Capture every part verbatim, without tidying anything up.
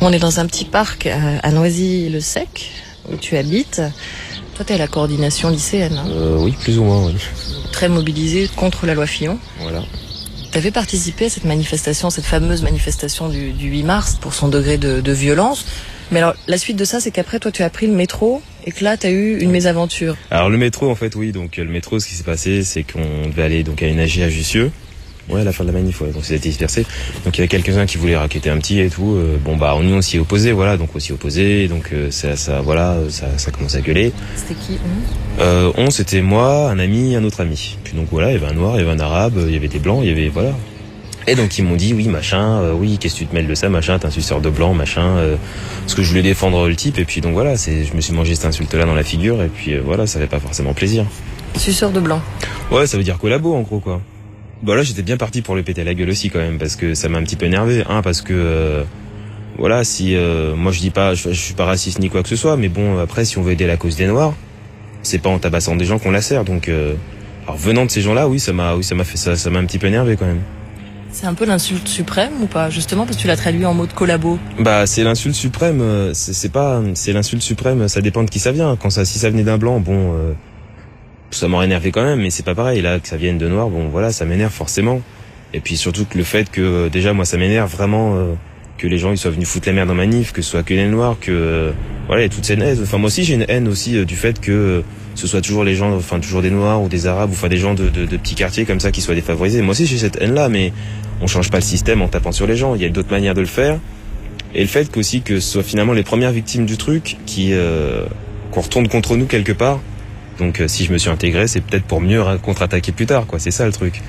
On est dans un petit parc à Noisy-le-Sec, où tu habites. Toi, tu es à la coordination lycéenne. Hein, euh, oui, plus ou moins, oui. Très mobilisé contre la loi Fillon. Voilà. Tu avais participé à cette manifestation, cette fameuse manifestation du, du huit mars, pour son degré de, de violence. Mais alors, la suite de ça, c'est qu'après, toi, tu as pris le métro et que là, tu as eu une mésaventure. Alors, le métro, en fait, oui. Donc, le métro, ce qui s'est passé, c'est qu'on devait aller donc à une A G à Jussieu. Ouais, à la fin de la manif, ouais. Donc, c'était dispersé. Donc, il y avait quelques-uns qui voulaient raqueter un petit et tout. Euh, bon, bah, nous, on s'y opposait, voilà. Donc, on s'y opposait. Donc, euh, ça, ça, voilà, ça, ça commençait à gueuler. C'était qui, on euh, On, c'était moi, un ami, un autre ami. Puis, donc, voilà, il y avait un noir, il y avait un arabe, il y avait des blancs, il y avait, voilà. Et donc ils m'ont dit oui machin, euh, oui qu'est-ce que tu te mêles de ça machin, t'es un suceur de blanc machin, euh, parce que je voulais défendre le type et puis donc voilà, c'est, je me suis mangé cette insulte là dans la figure et puis euh, voilà, ça fait pas forcément plaisir. Suceur de blanc. Ouais, ça veut dire collabo en gros quoi. Bah là j'étais bien parti pour lui péter la gueule aussi quand même parce que ça m'a un petit peu énervé, hein, parce que euh, voilà si euh, moi je dis pas, je, je suis pas raciste ni quoi que ce soit, mais bon après si on veut aider la cause des noirs, c'est pas en tabassant des gens qu'on la sert donc euh, alors venant de ces gens là oui ça m'a oui ça m'a fait ça ça m'a un petit peu énervé quand même. C'est un peu l'insulte suprême ou pas, justement, parce que tu l'as traduit en mot de collabo? Bah, c'est l'insulte suprême, c'est, c'est pas, c'est l'insulte suprême, ça dépend de qui ça vient. Quand ça, si ça venait d'un blanc, bon, euh, ça m'aurait énervé quand même, mais c'est pas pareil. Là, que ça vienne de noir, bon, voilà, ça m'énerve forcément. Et puis surtout que le fait que, euh, déjà, moi, ça m'énerve vraiment, euh, que les gens, ils soient venus foutre la merde en manif, que ce soit que les noirs, que, euh, voilà, il y a toute cette haine. Enfin, moi aussi, j'ai une haine aussi euh, du fait que, euh, ce soit toujours les gens, enfin toujours des noirs ou des arabes ou enfin des gens de, de, de petits quartiers comme ça qui soient défavorisés. Moi aussi j'ai cette haine là, mais on change pas le système en tapant sur les gens. Il y a d'autres manières de le faire. Et le fait qu'aussi que ce soit finalement les premières victimes du truc qui euh, qu'on retourne contre nous quelque part. Donc euh, si je me suis intégré, c'est peut-être pour mieux contre-attaquer plus tard, quoi. C'est ça le truc.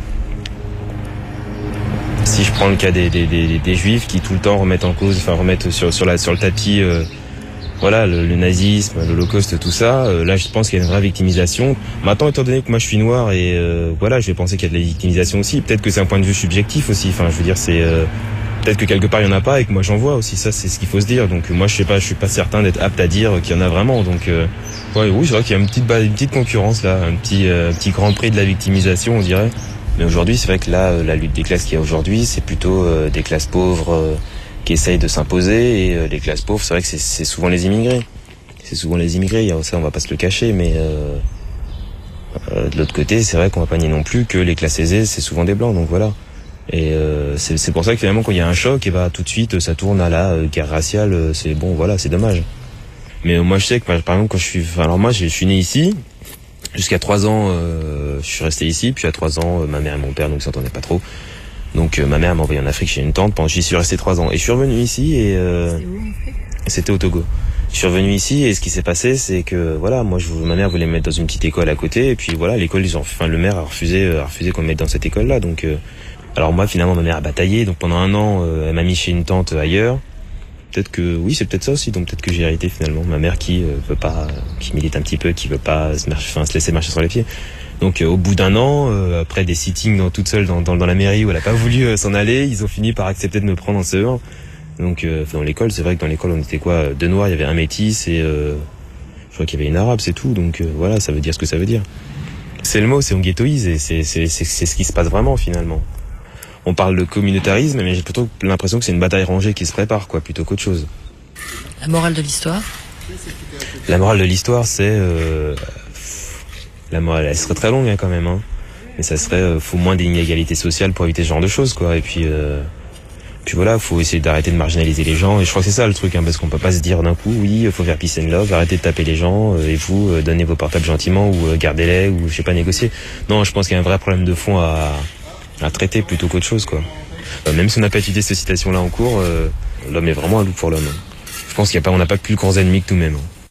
Si je prends le cas des, des, des, des juifs qui tout le temps remettent en cause, enfin remettent sur sur la sur le tapis. Euh, Voilà, le, le nazisme, l'Holocauste, tout ça. Euh, là, je pense qu'il y a une vraie victimisation. Maintenant, étant donné que moi, je suis noir et euh, voilà, je vais penser qu'il y a de la victimisation aussi. Peut-être que c'est un point de vue subjectif aussi. Enfin, je veux dire, c'est euh, peut-être que quelque part il y en a pas et que moi j'en vois aussi. Ça, c'est ce qu'il faut se dire. Donc, moi, je sais pas, je suis pas certain d'être apte à dire qu'il y en a vraiment. Donc, euh, ouais, oui, c'est vrai qu'il y a une petite, une petite concurrence là, un petit, euh, petit grand prix de la victimisation, on dirait. Mais aujourd'hui, c'est vrai que là, la lutte des classes qu'il y a aujourd'hui, c'est plutôt euh, des classes pauvres. Euh, qui essayent de s'imposer et euh, les classes pauvres, c'est vrai que c'est, c'est souvent les immigrés. C'est souvent les immigrés, il y a ça on va pas se le cacher, mais euh, euh, de l'autre côté, c'est vrai qu'on va pas nier non plus que les classes aisées, c'est souvent des blancs, donc voilà. Et euh, c'est, c'est pour ça que finalement quand il y a un choc, et bah tout de suite ça tourne à la euh, guerre raciale, euh, c'est bon voilà, c'est dommage. Mais euh, moi je sais que par exemple quand je suis, enfin, alors moi je suis né ici, jusqu'à trois ans euh, je suis resté ici, puis à trois ans euh, ma mère et mon père donc s'entendaient pas trop. Donc euh, ma mère m'a envoyé en Afrique chez une tante pendant j'y suis resté trois ans et je suis revenu ici et euh, c'est où, en fait c'était au Togo. Je suis revenu ici et ce qui s'est passé c'est que voilà moi je, ma mère voulait me mettre dans une petite école à côté et puis voilà l'école ils ont enfin le maire a refusé a refusé qu'on me mette dans cette école là donc euh, alors moi finalement ma mère a bataillé donc pendant un an euh, elle m'a mis chez une tante ailleurs. Peut-être que oui c'est peut-être ça aussi donc peut-être que j'ai hérité finalement ma mère qui euh, veut pas qui milite un petit peu qui veut pas se, marcher, enfin, se laisser marcher sur les pieds. Donc euh, au bout d'un an, euh, après des sittings dans, toute seule dans, dans, dans la mairie où elle a pas voulu euh, s'en aller, ils ont fini par accepter de me prendre en C E un. Donc euh, dans l'école, c'est vrai que dans l'école on était quoi, deux noirs, il y avait un métis et euh, je crois qu'il y avait une arabe, c'est tout. Donc euh, voilà, ça veut dire ce que ça veut dire. C'est le mot, c'est on ghettoise et c'est, c'est, c'est, c'est ce qui se passe vraiment finalement. On parle de communautarisme, mais j'ai plutôt l'impression que c'est une bataille rangée qui se prépare, quoi, plutôt qu'autre chose. La morale de l'histoire ? La morale de l'histoire, c'est... Euh, la morale, elle serait très longue hein, quand même, hein. Mais ça serait, euh, faut moins d'inégalités sociales pour éviter ce genre de choses, quoi. Et puis, euh, puis voilà, faut essayer d'arrêter de marginaliser les gens. Et je crois que c'est ça le truc, hein, parce qu'on peut pas se dire d'un coup, oui, il faut faire peace and love, arrêtez de taper les gens, euh, et vous, euh, donnez vos portables gentiment, ou euh, gardez-les, ou je sais pas, négocier. Non, je pense qu'il y a un vrai problème de fond à, à traiter plutôt qu'autre chose, quoi. Euh, même si on n'a pas étudié cette citation-là en cours, euh, l'homme est vraiment un loup pour l'homme. Je pense qu'il y a pas, on n'a pas plus grands ennemis que nous-mêmes.